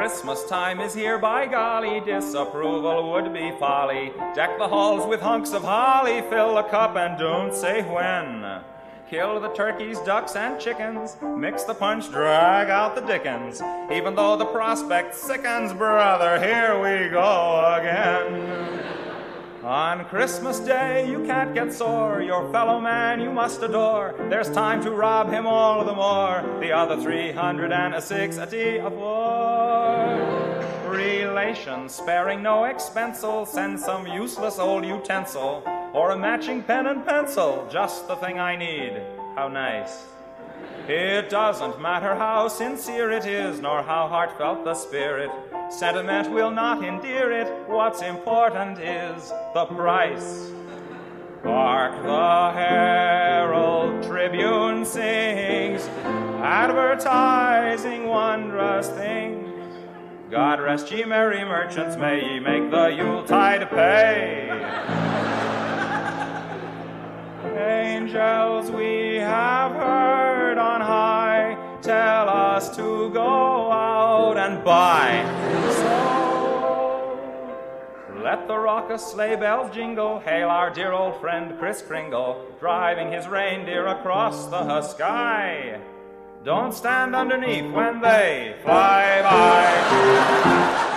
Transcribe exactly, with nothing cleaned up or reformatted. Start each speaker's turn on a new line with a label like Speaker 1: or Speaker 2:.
Speaker 1: Christmas time is here, by golly, disapproval would be folly. Deck the halls with hunks of holly, fill a cup and don't say when. Kill the turkeys, ducks, and chickens, mix the punch, drag out the dickens. Even though the prospect sickens, brother, here we go again. On Christmas Day you can't get sore, your fellow man you must adore. There's time to rob him all the more, the other three hundred and sixty of war. Relations, sparing no expensel, send some useless old utensil, or a matching pen and pencil, just the thing I need. How nice. It doesn't matter how sincere it is, nor how heartfelt the spirit. Sentiment will not endear it. What's important is the price. Hark, the Herald Tribune sings, advertising wondrous things. God rest ye merry merchants, may ye make the Yuletide pay. Angels we have heard on high tell us to go out and buy. So let the raucous sleigh bells jingle, hail our dear old friend Kris Kringle, driving his reindeer across the sky. Don't stand underneath when they fly by.